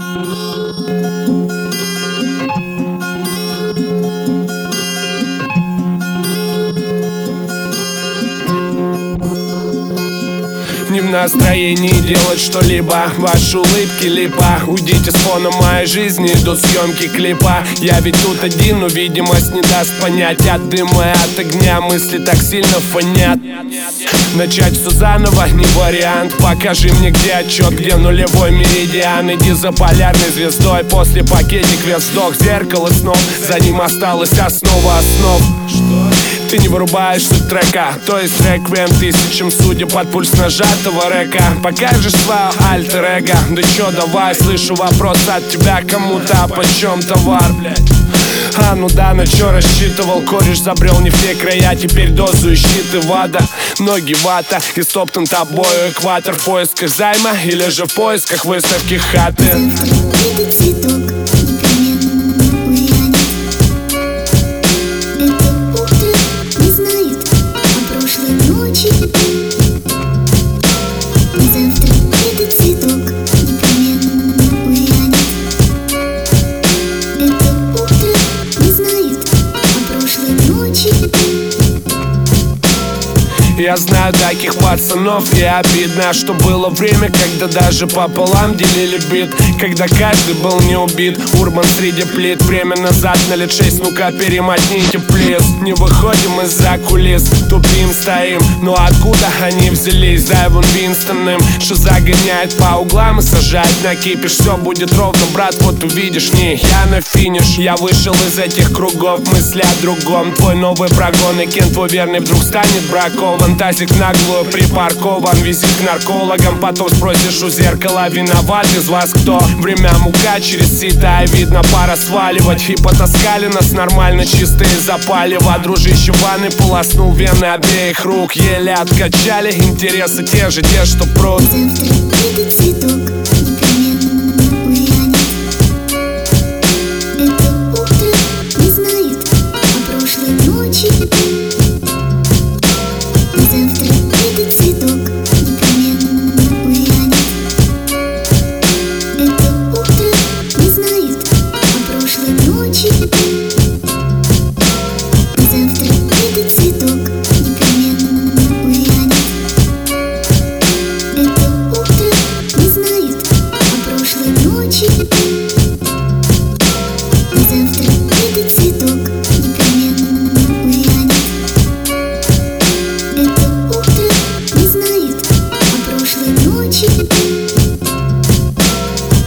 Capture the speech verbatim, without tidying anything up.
Не в настроении делать что-либо, ваши улыбки липа. Уйдите с фона моей жизни, идут съемки клипа. Я ведь тут один, но видимость не даст понять. От дыма и от огня мысли так сильно фонят. Начать все заново не вариант. Покажи мне, где отчет, где нулевой меридиан. Иди за полярной звездой, после пакетик вес вдох. Зеркало снов, за ним осталась основа основ. Ты не вырубаешь суть трека, то есть реквием тысячам судеб под пульс нажатого река. Покажешь свое альтер-эго, да чё давай, слышу вопрос от тебя кому-то, а почем товар, блядь? А ну да, на чё рассчитывал, кореш забрел не в те края. Теперь дозу и щиты вада, ноги вата, и стоптан тобою экватор. В поисках займа или же в поисках выставки хаты. Это цветок. Я знаю таких пацанов, и обидно, что было время, когда даже пополам делили бит, когда каждый был не убит. Урбан среди плит, время назад на лет шесть, ну-ка перематните, плиз. Не выходим из-за кулис, тупим, стоим, но откуда они взялись? За Эван Винстоном, что загоняет по углам и сажает на кипиш. Все будет ровно, брат, вот увидишь, не я на финиш. Я вышел из этих кругов, мысли о другом. Твой новый прогон, и Кен твой верный вдруг станет бракован. Тазик наглую припаркован, визит к наркологам. Потом спросишь у зеркала, виноват из вас кто? Время мука через сито, и видно пора сваливать. И потаскали нас нормально, чистые запалива. Дружище в ванной полоснул вены обеих рук. Еле откачали, интересы те же, те, что прут. Это цветок. Ночи